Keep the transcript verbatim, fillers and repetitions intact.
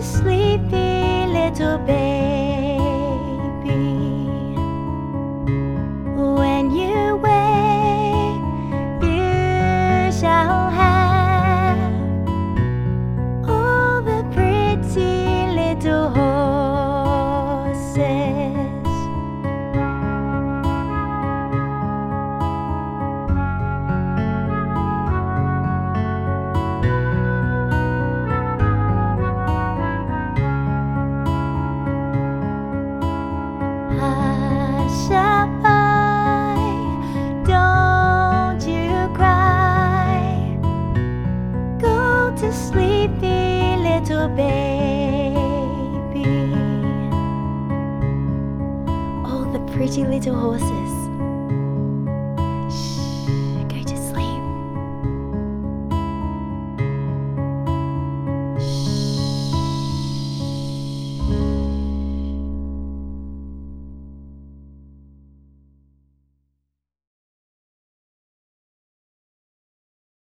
sleepy little baby. When you wake, you shall have all the pretty little horses. Hush-a-bye, don't you cry. Go to sleepy little baby. All the pretty little horses